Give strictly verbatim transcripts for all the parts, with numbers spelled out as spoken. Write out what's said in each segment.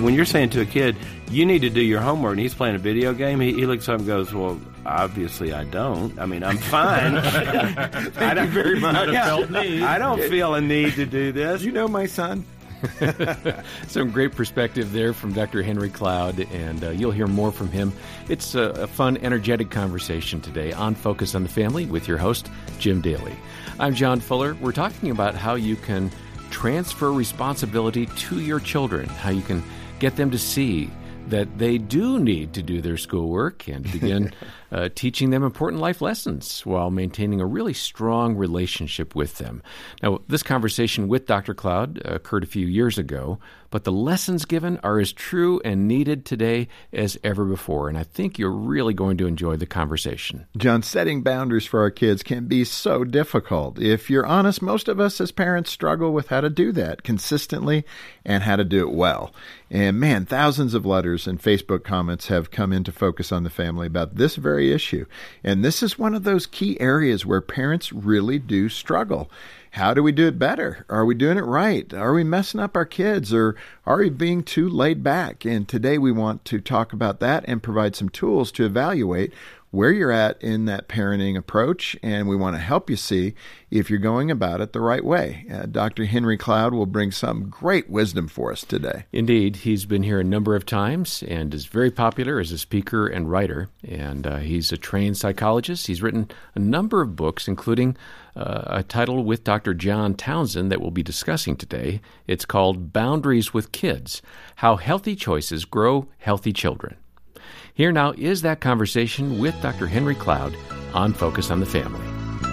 when you're saying to a kid, you need to do your homework, and he's playing a video game, he, he looks up and goes, well, obviously I don't. I mean, I'm fine. Thank I don't, you very much. Yeah, felt need. I don't feel a need to do this. You know my son? Some great perspective there from Doctor Henry Cloud, and uh, you'll hear more from him. It's a, a fun, energetic conversation today on Focus on the Family with your host, Jim Daly. I'm John Fuller. We're talking about how you can transfer responsibility to your children, how you can get them to see that they do need to do their schoolwork and begin uh, teaching them important life lessons while maintaining a really strong relationship with them. Now, this conversation with Doctor Cloud occurred a few years ago, but the lessons given are as true and needed today as ever before, and I think you're really going to enjoy the conversation. John, setting boundaries for our kids can be so difficult. If you're honest, most of us as parents struggle with how to do that consistently and how to do it well. And man, thousands of letters and Facebook comments have come into Focus on the Family about this very issue. And this is one of those key areas where parents really do struggle. How do we do it better? Are we doing it right? Are we messing up our kids, or are we being too laid back? And today we want to talk about that and provide some tools to evaluate where you're at in that parenting approach, and we want to help you see if you're going about it the right way. Uh, Doctor Henry Cloud will bring some great wisdom for us today. Indeed. He's been here a number of times and is very popular as a speaker and writer, and uh, he's a trained psychologist. He's written a number of books, including uh, a title with Doctor John Townsend that we'll be discussing today. It's called Boundaries with Kids: How Healthy Choices Grow Healthy Children. Here now is that conversation with Doctor Henry Cloud on Focus on the Family.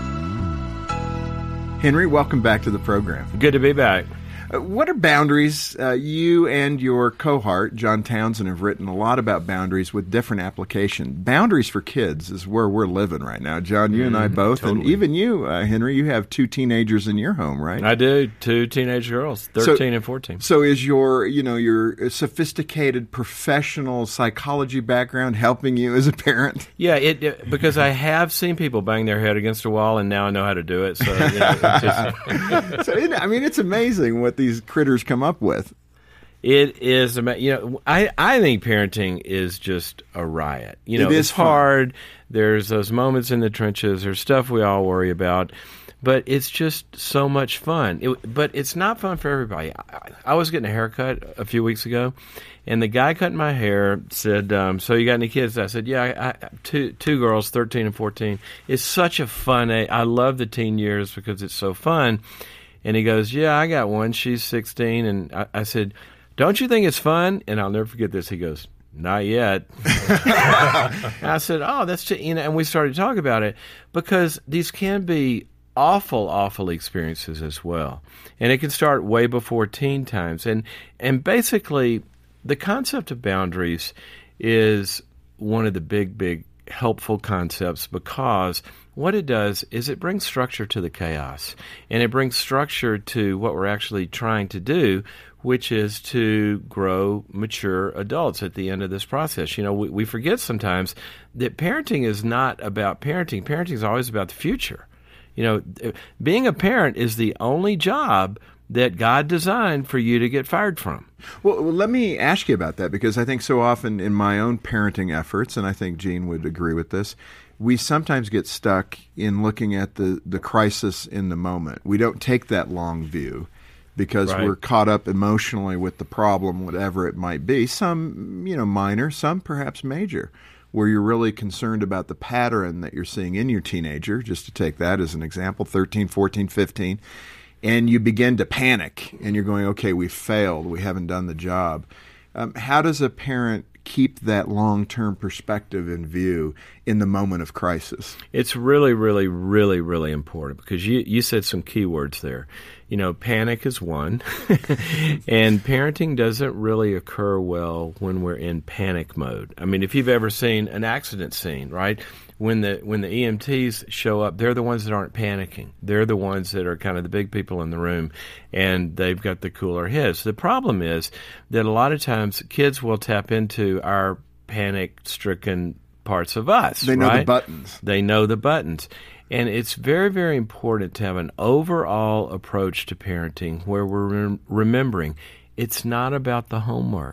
Henry, welcome back to the program. Good to be back. Uh, what are boundaries? Uh, you and your cohort, John Townsend, have written a lot about boundaries with different application. Boundaries for kids is where we're living right now. John, you mm, and I both, totally. And even you, uh, Henry, you have two teenagers in your home, right? I do, two teenage girls, thirteen so, and fourteen. So is your, you know, your sophisticated professional psychology background helping you as a parent? Yeah, it, it because I have seen people bang their head against a wall, and now I know how to do it. So, you know, it's just... so it, I mean, it's amazing what these critters come up with. It is, you know, I, I think parenting is just a riot. You know, it is it's hard. There's those moments in the trenches. There's stuff we all worry about, but it's just so much fun. It, but it's not fun for everybody. I, I was getting a haircut a few weeks ago, and the guy cutting my hair said, um, so you got any kids? I said, yeah, I, I, two two girls, thirteen and fourteen. It's such a fun age. I love the teen years because it's so fun. And he goes, yeah, I got one. She's sixteen. And I, I said, don't you think it's fun? And I'll never forget this. He goes, not yet. I said, oh, that's just, you know, and we started to talk about it because these can be awful, awful experiences as well. And it can start way before teen times. And, and basically, the concept of boundaries is one of the big, big helpful concepts because what it does is it brings structure to the chaos, and it brings structure to what we're actually trying to do, which is to grow mature adults at the end of this process. You know, we, we forget sometimes that parenting is not about parenting. Parenting is always about the future. You know, being a parent is the only job that God designed for you to get fired from. Well, let me ask you about that, because I think so often in my own parenting efforts, and I think Gene would agree with this, we sometimes get stuck in looking at the, the crisis in the moment. We don't take that long view because right. we're caught up emotionally with the problem, whatever it might be. Some, you know, minor, some perhaps major, where you're really concerned about the pattern that you're seeing in your teenager, just to take that as an example, thirteen, fourteen, fifteen, and you begin to panic, and you're going, okay, we failed, we haven't done the job. Um, how does a parent keep that long-term perspective in view in the moment of crisis? It's really, really, really, really important because you, you said some key words there. You know, panic is one, and parenting doesn't really occur well when we're in panic mode. I mean, if you've ever seen an accident scene, right? When the when the E M Ts show up, they're the ones that aren't panicking. They're the ones that are kind of the big people in the room, and they've got the cooler heads. The problem is that a lot of times kids will tap into our panic-stricken parts of us. They know right? the buttons. They know the buttons. And it's very, very important to have an overall approach to parenting where we're rem- remembering it's not about the homework.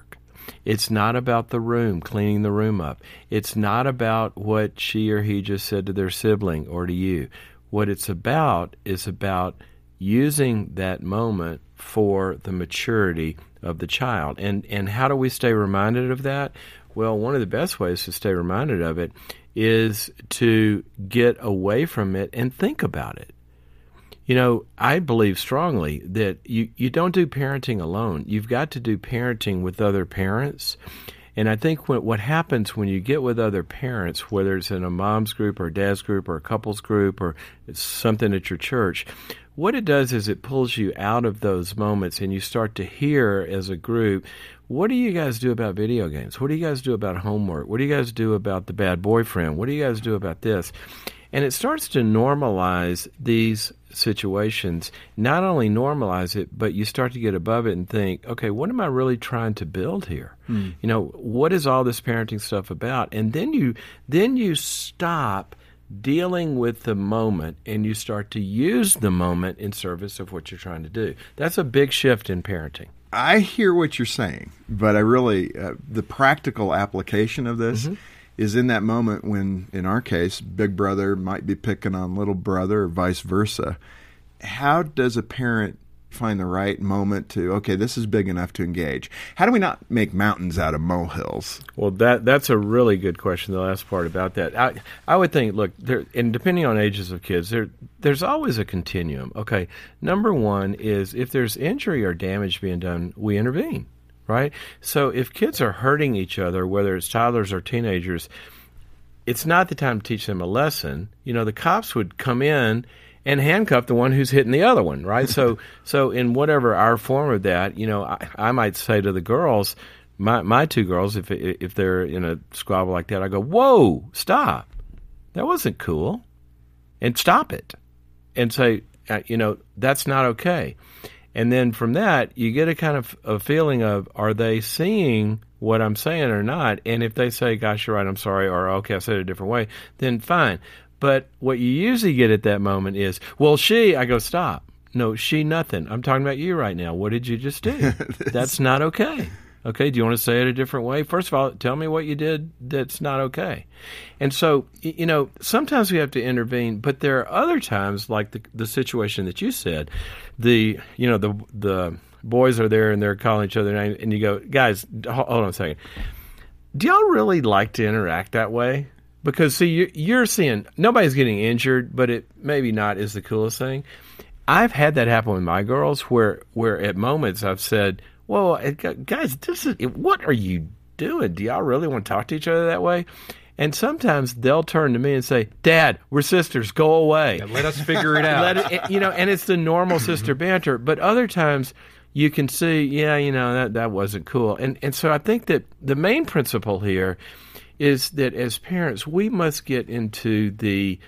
It's not about the room, cleaning the room up. It's not about what she or he just said to their sibling or to you. What it's about is about using that moment for the maturity of the child. And and how do we stay reminded of that? Well, one of the best ways to stay reminded of it is to get away from it and think about it. You know, I believe strongly that you, you don't do parenting alone. You've got to do parenting with other parents. And I think what, what happens when you get with other parents, whether it's in a mom's group or a dad's group or a couple's group or it's something at your church, what it does is it pulls you out of those moments and you start to hear as a group, what do you guys do about video games? What do you guys do about homework? What do you guys do about the bad boyfriend? What do you guys do about this? And it starts to normalize these situations. Not only normalize it, but you start to get above it and think, okay, what am I really trying to build here? Hmm. You know, what is all this parenting stuff about? And then you then you stop dealing with the moment and you start to use the moment in service of what you're trying to do. That's a big shift in parenting. I hear what you're saying, but I really, uh, the practical application of this mm-hmm. is in that moment when, in our case, big brother might be picking on little brother or vice versa. How does a parent find the right moment to, okay, this is big enough to engage? How do we not make mountains out of molehills? Well, that that's a really good question, the last part about that. I I would think, look, there, and depending on ages of kids, there there's always a continuum. Okay, number one is if there's injury or damage being done, we intervene, right? So if kids are hurting each other, whether it's toddlers or teenagers, it's not the time to teach them a lesson. You know, the cops would come in and handcuff the one who's hitting the other one, right? so so in whatever our form of that, you know, I, I might say to the girls, my my two girls, if if they're in a squabble like that, I go, whoa, stop. That wasn't cool. And stop it. And say, uh, you know, that's not okay. And then from that, you get a kind of a feeling of, are they seeing what I'm saying or not? And if they say, gosh, you're right, I'm sorry, or okay, I said it a different way, then fine. But what you usually get at that moment is, well, she, I go, stop. No, she, nothing. I'm talking about you right now. What did you just do? That's not okay. Okay, do you want to say it a different way? First of all, tell me what you did that's not okay. And so, you know, sometimes we have to intervene, but there are other times, like the the situation that you said, the, you know, the the boys are there and they're calling each other names, and you go, guys, hold on a second. Do y'all really like to interact that way? Because, see, you're seeing nobody's getting injured, but it maybe not is the coolest thing. I've had that happen with my girls where, where at moments I've said, well, guys, this is what are you doing? Do y'all really want to talk to each other that way? And sometimes they'll turn to me and say, Dad, we're sisters. Go away. Yeah, let us figure it out. Let it, you know, and it's the normal sister banter. But other times you can see, yeah, you know, that, that wasn't cool. And, and so I think that the main principle here is that as parents, we must get into the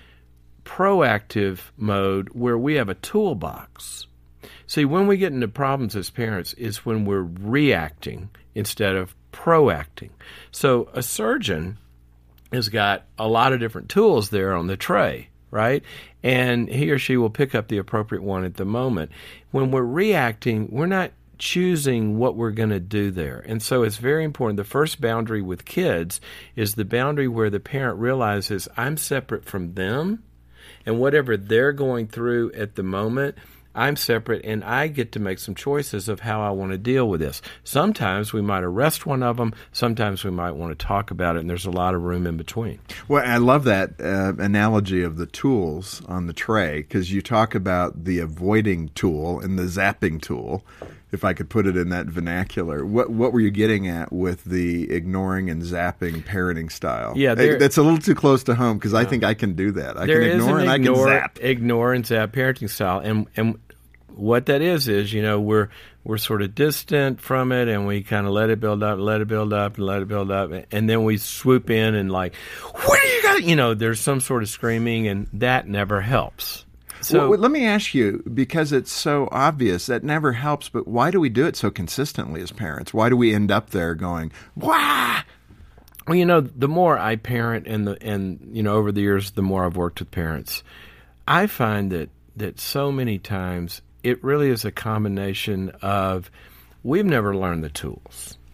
proactive mode where we have a toolbox. See, when we get into problems as parents is when we're reacting instead of proacting. So a surgeon has got a lot of different tools there on the tray, right? And he or she will pick up the appropriate one at the moment. When we're reacting, we're not choosing what we're going to do there. And so it's very important. The first boundary with kids is the boundary where the parent realizes I'm separate from them, and whatever they're going through at the moment, I'm separate, and I get to make some choices of how I want to deal with this. Sometimes we might arrest one of them. Sometimes we might want to talk about it, and there's a lot of room in between. Well, I love that uh, analogy of the tools on the tray, because you talk about the avoiding tool and the zapping tool, if I could put it in that vernacular. What what were you getting at with the ignoring and zapping parenting style? Yeah, there, that's a little too close to home, because I think I can do that. I can ignore an and ignore, I can zap. Ignore and zap parenting style. And and what that is is, you know, we're we're sort of distant from it, and we kind of let it build up, let it build up, and let it build up, and then we swoop in and like, what do you got? You know, there's some sort of screaming, and that never helps. So well, let me ask you, because it's so obvious, that never helps, but why do we do it so consistently as parents? Why do we end up there going, wah? Well, you know, the more I parent and, the and you know, over the years, the more I've worked with parents, I find that, that so many times it really is a combination of we've never learned the tools.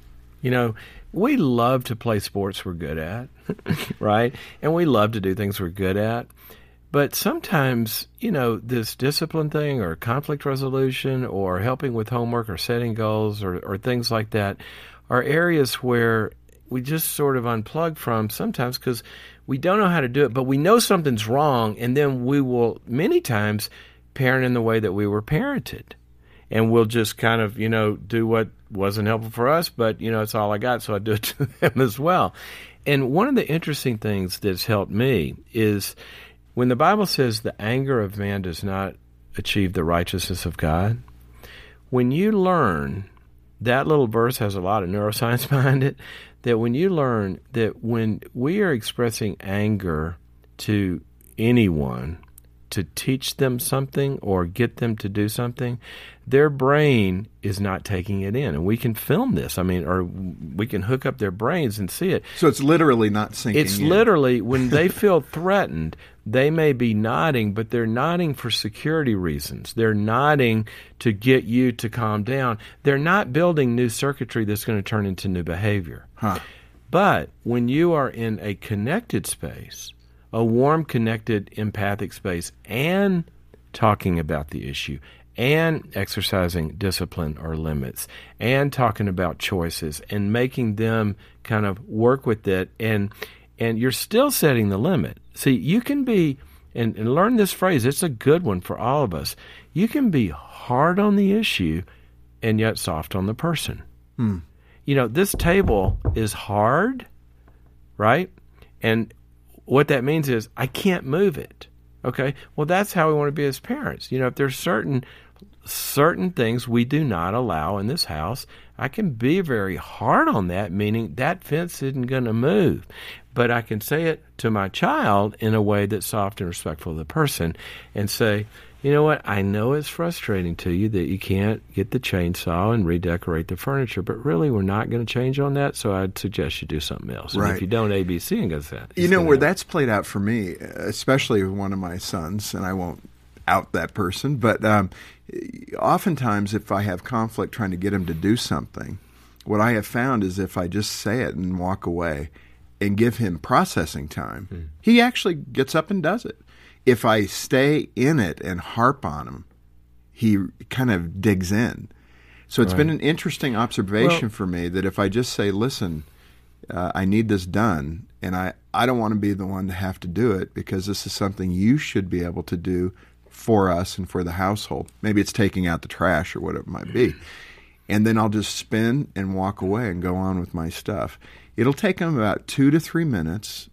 You know, we love to play sports we're good at, right? And we love to do things we're good at. But sometimes, you know, this discipline thing or conflict resolution or helping with homework or setting goals or, or things like that are areas where we just sort of unplug from sometimes because we don't know how to do it, but we know something's wrong, and then we will many times parent in the way that we were parented. And we'll just kind of, you know, do what wasn't helpful for us, but, you know, it's all I got, so I do it to them as well. And one of the interesting things that's helped me is when the Bible says the anger of man does not achieve the righteousness of God, when you learn, that little verse has a lot of neuroscience behind it, that when you learn that when we are expressing anger to anyone to teach them something or get them to do something, their brain is not taking it in. And we can film this. I mean, or we can hook up their brains and see it. So it's literally not sinking It's in. literally, when they feel threatened, they may be nodding, but they're nodding for security reasons. They're nodding to get you to calm down. They're not building new circuitry that's going to turn into new behavior. Huh. But when you are in a connected space, a warm, connected, empathic space, and talking about the issue, and exercising discipline or limits, and talking about choices, and making them kind of work with it, and and you're still setting the limit. See, you can be, and, and learn this phrase, it's a good one for all of us, you can be hard on the issue and yet soft on the person. Hmm. You know, this table is hard, right? And what that means is I can't move it. Okay? Well, that's how we want to be as parents. You know, if there's certain certain things we do not allow in this house, I can be very hard on that, meaning that fence isn't going to move. But I can say it to my child in a way that's soft and respectful of the person and say, you know what, I know it's frustrating to you that you can't get the chainsaw and redecorate the furniture, but really we're not going to change on that, so I'd suggest you do something else. And right. if you don't A, B, C, and goes that. You know, where that's played out for me, especially with one of my sons, and I won't out that person, but um, oftentimes if I have conflict trying to get him to do something, what I have found is if I just say it and walk away and give him processing time, mm. he actually gets up and does it. If I stay in it and harp on him, he kind of digs in. So it's right. been an interesting observation well, for me that if I just say, listen, uh, I need this done, and I, I don't want to be the one to have to do it because this is something you should be able to do for us and for the household. Maybe it's taking out the trash or whatever it might be. And then I'll just spin and walk away and go on with my stuff. It'll take him about two to three minutes,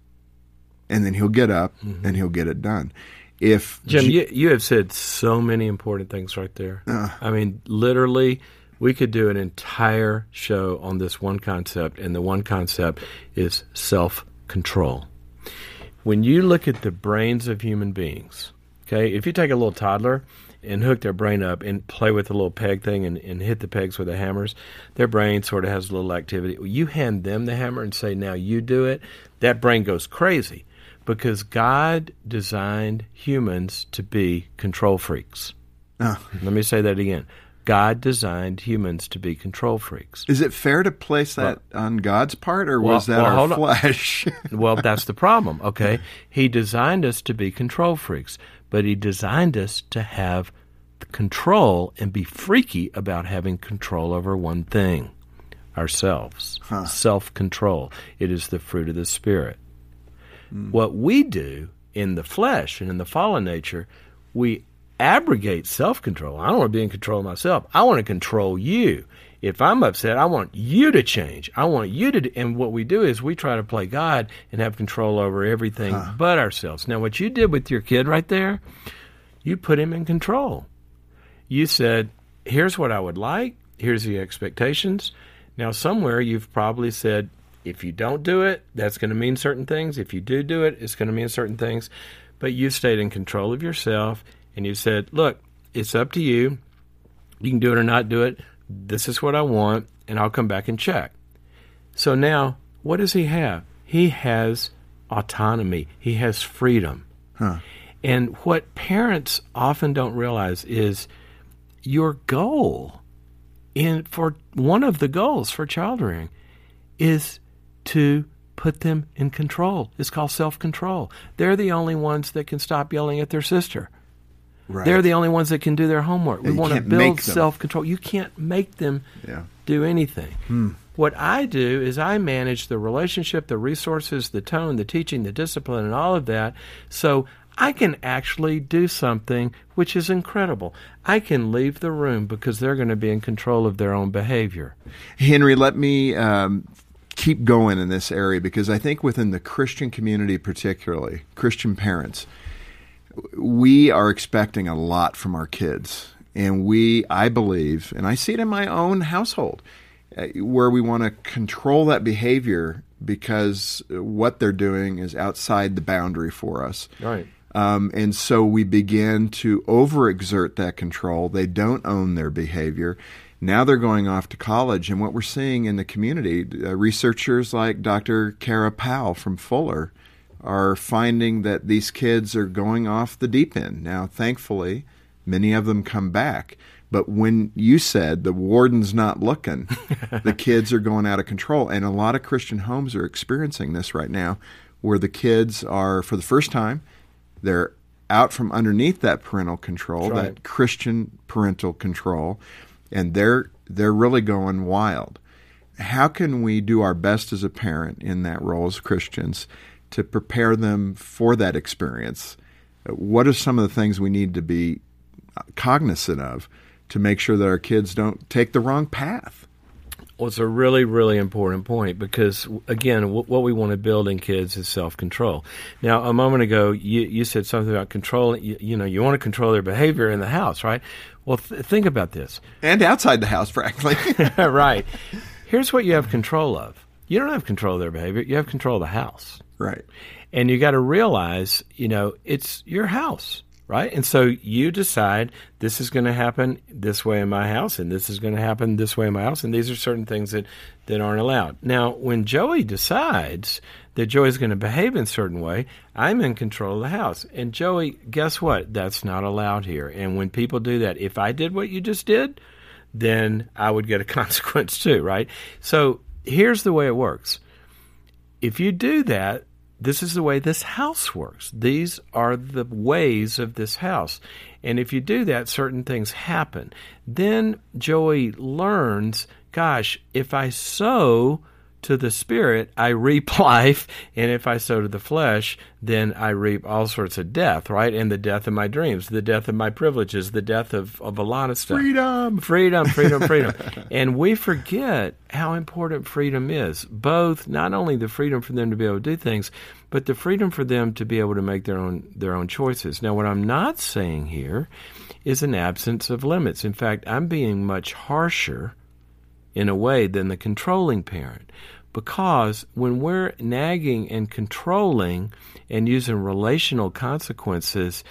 and then he'll get up mm-hmm. and he'll get it done. If Jim, G- you, you have said so many important things right there. Uh, I mean, literally, we could do an entire show on this one concept, and the one concept is self-control. When you look at the brains of human beings, okay, if you take a little toddler and hook their brain up and play with the little peg thing and, and hit the pegs with the hammers, their brain sort of has a little activity. You hand them the hammer and say, now you do it, that brain goes crazy because God designed humans to be control freaks. Uh, Let me say that again. God designed humans to be control freaks. Is it fair to place that well, on God's part, or well, was that well, our flesh? Well, that's the problem, okay? He designed us to be control freaks, but he designed us to have control and be freaky about having control over one thing, ourselves. Huh. Self-control. It is the fruit of the Spirit. Mm. What we do in the flesh and in the fallen nature, we abrogate self-control. I don't want to be in control of myself. I want to control you. If I'm upset, I want you to change. I want you to do, and what we do is we try to play God and have control over everything huh. but ourselves. Now, what you did with your kid right there, you put him in control. You said, here's what I would like. Here's the expectations. Now, somewhere you've probably said, if you don't do it, that's going to mean certain things. If you do do it, it's going to mean certain things. But you stayed in control of yourself, and you said, look, it's up to you. You can do it or not do it. This is what I want, and I'll come back and check. So now, what does he have? He has autonomy. He has freedom. Huh. And what parents often don't realize is your goal, in for one of the goals for child rearing, is to put them in control. It's called self-control. They're the only ones that can stop yelling at their sister. Right. They're the only ones that can do their homework. Yeah, we you want to can't make build them. self-control. You can't make them Yeah. do anything. Hmm. What I do is I manage the relationship, the resources, the tone, the teaching, the discipline, and all of that, so I can actually do something which is incredible. I can leave the room because they're going to be in control of their own behavior. Henry, let me um, keep going in this area, because I think within the Christian community particularly, Christian parents, we are expecting a lot from our kids. And we, I believe, and I see it in my own household, uh, where we want to control that behavior because what they're doing is outside the boundary for us. Right. Um, and so we begin to overexert that control. They don't own their behavior. Now they're going off to college. And what we're seeing in the community, uh, researchers like Doctor Kara Powell from Fuller are finding that these kids are going off the deep end. Now, thankfully, many of them come back. But when you said the warden's not looking, the kids are going out of control. And a lot of Christian homes are experiencing this right now, where the kids are, for the first time, they're out from underneath that parental control, That's right. that Christian parental control, and they're they're really going wild. How can we do our best as a parent in that role as Christians to prepare them for that experience? What are some of the things we need to be cognizant of to make sure that our kids don't take the wrong path? Well, it's a really, really important point because, again, w- what we want to build in kids is self-control. Now, a moment ago, you, you said something about controlling, you, you know, you want to control their behavior in the house, right? Well, th- think about this. And outside the house, frankly. Right. Here's what you have control of. You don't have control of their behavior. You have control of the house. Right. And you got to realize, you know, it's your house. Right? And so you decide this is going to happen this way in my house, and this is going to happen this way in my house, and these are certain things that, that aren't allowed. Now, when Joey decides that Joey's going to behave in a certain way, I'm in control of the house. And Joey, guess what? That's not allowed here. And when people do that, if I did what you just did, then I would get a consequence too, right? So here's the way it works. If you do that, this is the way this house works. These are the ways of this house. And if you do that, certain things happen. Then Joey learns, gosh, if I sow to the Spirit, I reap life. And if I sow to the flesh, then I reap all sorts of death, right? And the death of my dreams, the death of my privileges, the death of, of a lot of stuff. Freedom! Freedom, freedom, freedom. And we forget how important freedom is, both not only the freedom for them to be able to do things, but the freedom for them to be able to make their own their own choices. Now, what I'm not saying here is an absence of limits. In fact, I'm being much harsher in a way than the controlling parent. Because when we're nagging and controlling and using relational consequences,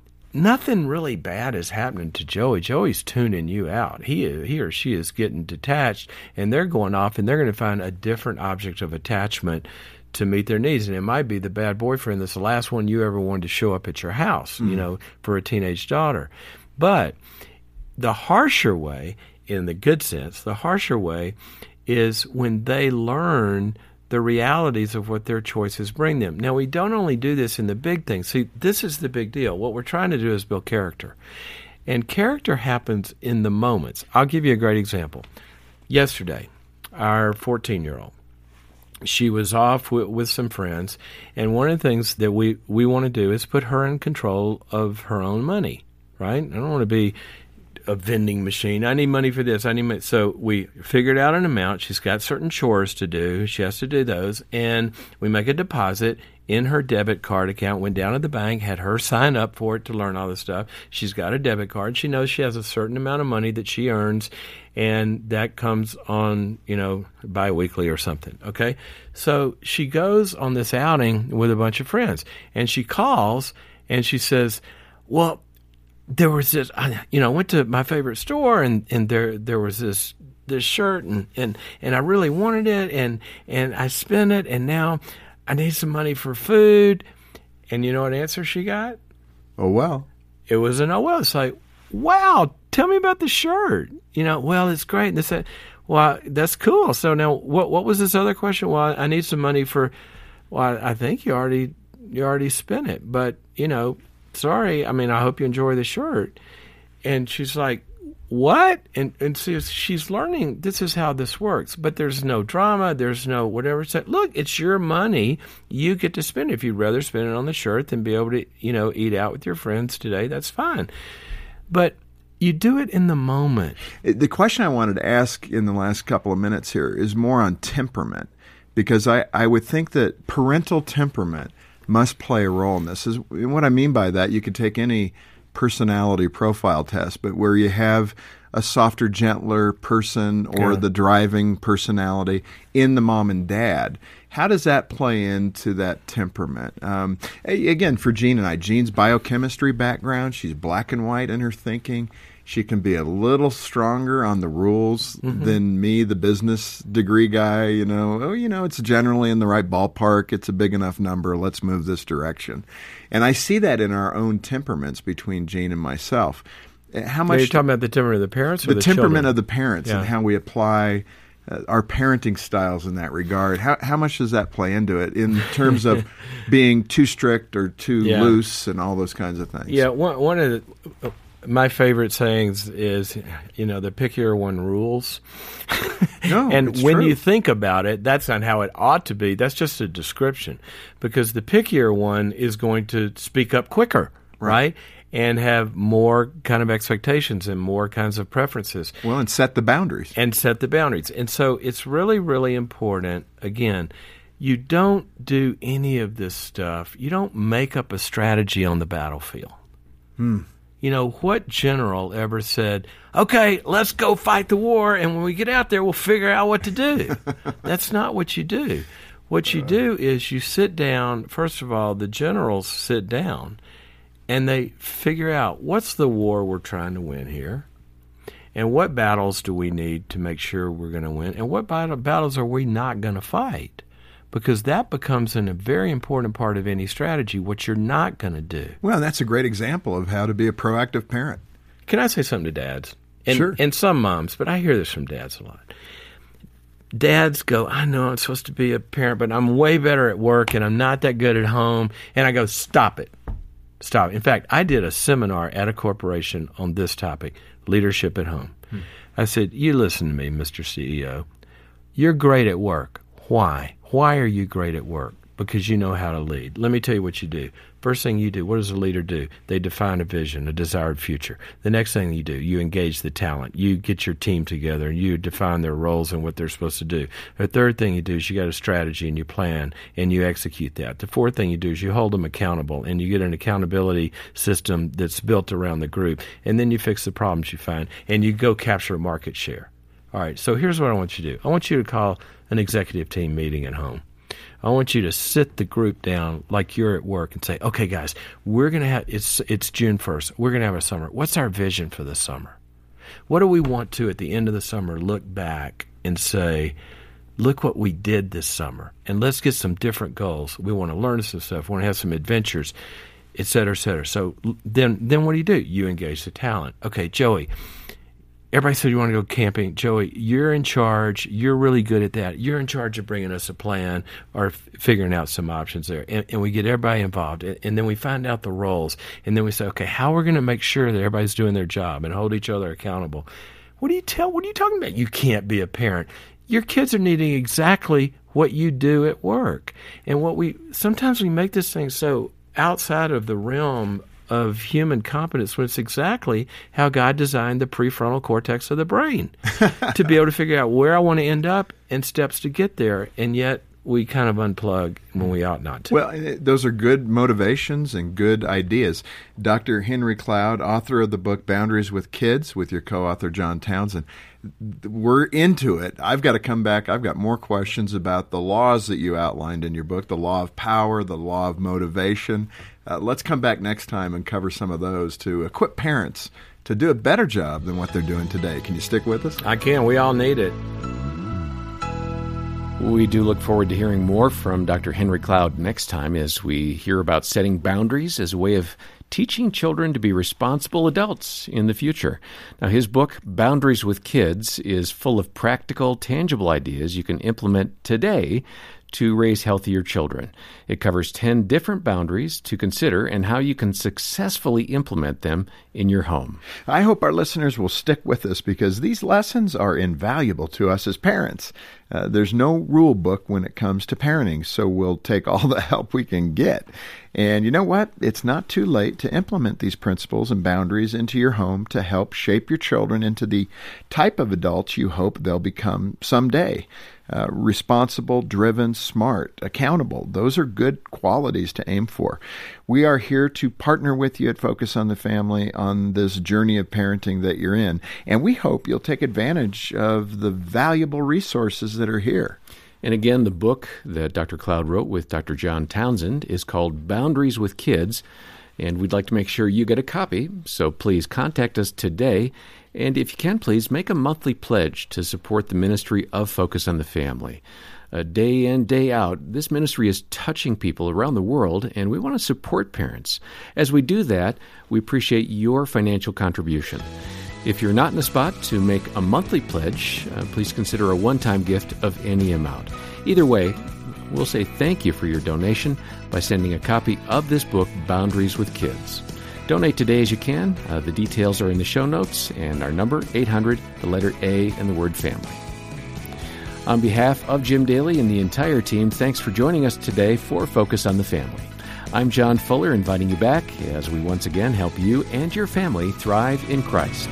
nothing really bad is happening to Joey. Joey's tuning you out. He he or she is getting detached, and they're going off, and they're going to find a different object of attachment to meet their needs. And it might be the bad boyfriend that's the last one you ever wanted to show up at your house, mm-hmm. you know, for a teenage daughter. But the harsher way, in the good sense, the harsher way is when they learn the realities of what their choices bring them. Now, we don't only do this in the big things. See, this is the big deal. What we're trying to do is build character. And character happens in the moments. I'll give you a great example. Yesterday, our fourteen-year-old, she was off with, with some friends, and one of the things that we, we want to do is put her in control of her own money, right? I don't want to be a vending machine. I need money for this. I need money. So we figured out an amount. She's got certain chores to do. She has to do those. And we make a deposit in her debit card account, went down to the bank, had her sign up for it to learn all this stuff. She's got a debit card. She knows she has a certain amount of money that she earns, and that comes on, you know, biweekly or something, okay? So she goes on this outing with a bunch of friends, and she calls, and she says, well, there was this, you know, I went to my favorite store, and, and there there was this this shirt, and, and, and I really wanted it, and, and I spent it, and now I need some money for food. And you know what answer she got? Oh, well. It was an oh, well. It's like, wow, tell me about the shirt. You know, well, it's great. And they said, Well, that's cool. So now, what what was this other question? Well, I need some money for. Well, I think you already you already spent it, but you know, sorry. I mean, I hope you enjoy the shirt. And she's like, what? And and so she's learning this is how this works. But there's no drama. There's no whatever. It's like, look, it's your money. You get to spend it. If you'd rather spend it on the shirt than be able to, you know, eat out with your friends today, that's fine. But you do it in the moment. The question I wanted to ask in the last couple of minutes here is more on temperament, because I, I would think that parental temperament must play a role in this. Is what I mean by that, you could take any personality profile test, but where you have a softer, gentler person or Yeah. the driving personality in the mom and dad, how does that play into that temperament? Um, a- again, for Jean and I, Jean's biochemistry background, she's black and white in her thinking. She can be a little stronger on the rules Mm-hmm. than me, the business degree guy. You know, oh, you know, it's generally in the right ballpark. It's a big enough number. Let's move this direction. And I see that in our own temperaments between Jean and myself. How Are much you talking about the temperament of the parents or the, the, temperament children? of the parents Yeah. and how we apply uh, our parenting styles in that regard? How how much does that play into it in terms of being too strict or too Yeah. loose and all those kinds of things? Yeah, one, one of the, my favorite sayings is, you know, the pickier one rules. No, and it's when true. you think about it, that's not how it ought to be. That's just a description, because the pickier one is going to speak up quicker, right? Right. And have more kind of expectations and more kinds of preferences. Well, and set the boundaries. And set the boundaries. And so it's really, really important, again, you don't do any of this stuff. You don't make up a strategy on the battlefield. Hmm. You know, what general ever said, okay, let's go fight the war, and when we get out there, we'll figure out what to do? That's not what you do. What you do is you sit down. First of all, the generals sit down, and they figure out what's the war we're trying to win here, and what battles do we need to make sure we're going to win, and what battle, battles are we not going to fight? Because that becomes an, a very important part of any strategy, what you're not going to do. Well, that's a great example of how to be a proactive parent. Can I say something to dads? And, Sure. And some moms, but I hear this from dads a lot. Dads go, I know I'm supposed to be a parent, but I'm way better at work, and I'm not that good at home. And I go, stop it. Stop. In fact, I did a seminar at a corporation on this topic, leadership at home. Hmm. I said, you listen to me, Mister C E O. You're great at work. Why? Why are you great at work? Because you know how to lead. Let me tell you what you do. First thing you do, what does a leader do? They define a vision, a desired future. The next thing you do, you engage the talent. You get your team together and you define their roles and what they're supposed to do. The third thing you do is you got a strategy and you plan and you execute that. The fourth thing you do is you hold them accountable and you get an accountability system that's built around the group. And then you fix the problems you find and you go capture a market share. All right, so here's what I want you to do. I want you to call an executive team meeting at home. I want you to sit the group down like you're at work and say, okay, guys, we're going to have, it's it's June first. We're going to have a summer. What's our vision for the summer? What do we want to, at the end of the summer, look back and say, look what we did this summer, and let's get some different goals. We want to learn some stuff. We want to have some adventures, et cetera, et cetera. So then, then what do you do? You engage the talent. Okay, Joey, everybody said you want to go camping. Joey, you're in charge. You're really good at that. You're in charge of bringing us a plan or f- figuring out some options there. And, and we get everybody involved. And, and then we find out the roles. And then we say, okay, how are we going to make sure that everybody's doing their job and hold each other accountable? What do you tell? What are you talking about? You can't be a parent. Your kids are needing exactly what you do at work. And what we sometimes we make this thing so outside of the realm of human competence when it's exactly how God designed the prefrontal cortex of the brain to be able to figure out where I want to end up and steps to get there. And yet we kind of unplug when we ought not to. Well, those are good motivations and good ideas. Doctor Henry Cloud, author of the book Boundaries with Kids, with your co-author John Townsend, we're into it. I've got to come back. I've got more questions about the laws that you outlined in your book, the law of power, the law of motivation. Uh, let's come back next time and cover some of those to equip parents to do a better job than what they're doing today. Can you stick with us? I can. We all need it. We do look forward to hearing more from Doctor Henry Cloud next time as we hear about setting boundaries as a way of teaching children to be responsible adults in the future. Now, his book, Boundaries with Kids, is full of practical, tangible ideas you can implement today to raise healthier children. It covers ten different boundaries to consider and how you can successfully implement them in your home. I hope our listeners will stick with us because these lessons are invaluable to us as parents. Uh, there's no rule book when it comes to parenting, so we'll take all the help we can get. And you know what? It's not too late to implement these principles and boundaries into your home to help shape your children into the type of adults you hope they'll become someday. Uh, responsible, driven, smart, accountable. Those are good qualities to aim for. We are here to partner with you at Focus on the Family on this journey of parenting that you're in. And we hope you'll take advantage of the valuable resources that are here. And again, the book that Doctor Cloud wrote with Doctor John Townsend is called Boundaries with Kids. And we'd like to make sure you get a copy. So please contact us today. And if you can, please make a monthly pledge to support the ministry of Focus on the Family. Uh, day in, day out, this ministry is touching people around the world, and we want to support parents. As we do that, we appreciate your financial contribution. If you're not in a spot to make a monthly pledge, uh, please consider a one-time gift of any amount. Either way, we'll say thank you for your donation by sending a copy of this book, Boundaries with Kids. Donate today as you can. Uh, the details are in the show notes, and our number, eight hundred, the letter A, and the word family. On behalf of Jim Daly and the entire team, thanks for joining us today for Focus on the Family. I'm John Fuller, inviting you back as we once again help you and your family thrive in Christ.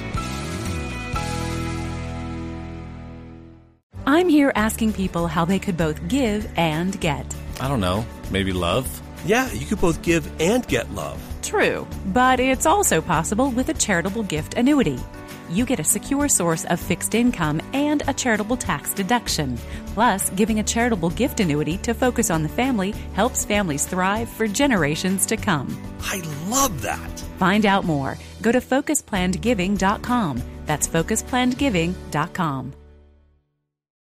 I'm here asking people how they could both give and get. I don't know, maybe love? Yeah, you could both give and get love. True, but it's also possible with a charitable gift annuity. You get a secure source of fixed income and a charitable tax deduction. Plus, giving a charitable gift annuity to Focus on the Family helps families thrive for generations to come. I love that. Find out more. Go to focus planned giving dot com. That's focus planned giving dot com.